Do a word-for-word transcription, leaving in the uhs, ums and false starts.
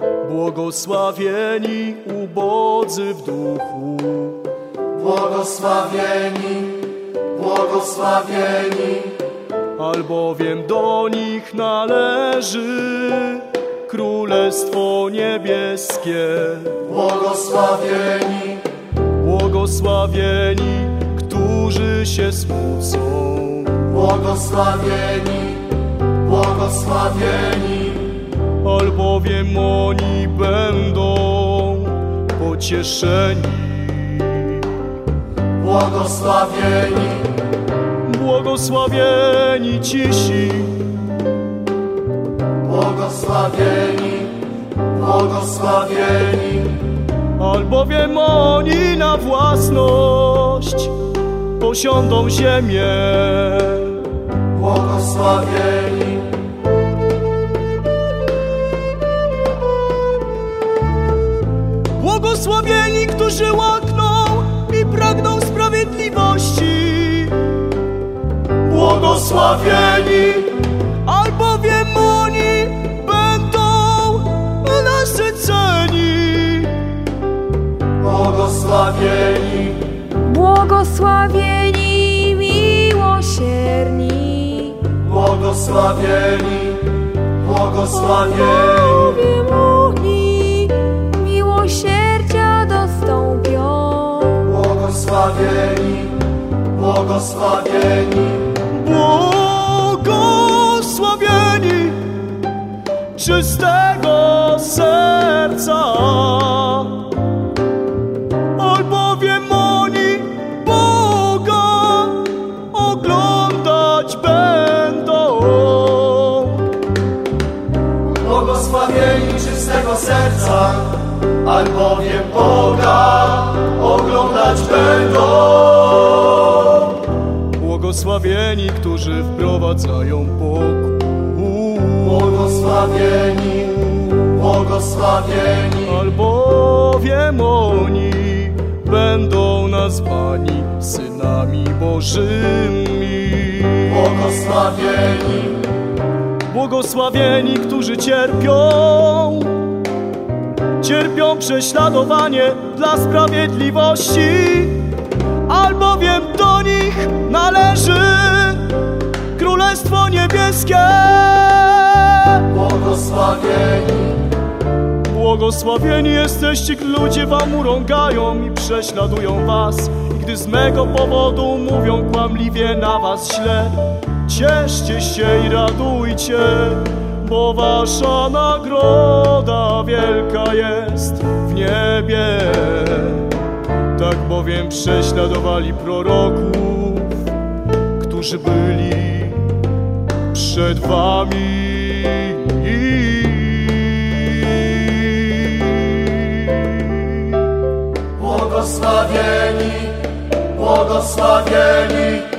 Błogosławieni ubodzy w duchu, błogosławieni, błogosławieni, albowiem do nich należy Królestwo Niebieskie. Błogosławieni, Błogosławieni, którzy się smucą, błogosławieni, błogosławieni, albowiem oni będą pocieszeni. Błogosławieni, Błogosławieni cisi, błogosławieni, błogosławieni, albowiem oni na własność posiądą ziemię. Błogosławieni, Błogosławieni, którzy łakną i pragną sprawiedliwości. błogosławieni, Albowiem oni będą nasyceni. błogosławieni, Błogosławieni miłosierni, błogosławieni, błogosławieni, albowiem oni miłosierdzia dostąpią. błogosławieni, błogosławieni, Błogosławieni czystego serca, albowiem oni Boga oglądać będą. błogosławieni czystego serca, albowiem Boga oglądać będą. Błogosławieni, którzy wprowadzają pokój, Błogosławieni, błogosławieni, albowiem oni będą nazwani synami Bożymi. błogosławieni, Błogosławieni, którzy cierpią, cierpią prześladowanie dla sprawiedliwości, albowiem do nich należy Królestwo Niebieskie. błogosławieni, Błogosławieni jesteście, gdy ludzie wam urągają i prześladują was, i gdy z mego powodu mówią kłamliwie na was źle. Cieszcie się i radujcie, bo wasza nagroda wielka jest w niebie. Tak bowiem prześladowali proroków, którzy byli przed wami. błogosławieni, błogosławieni,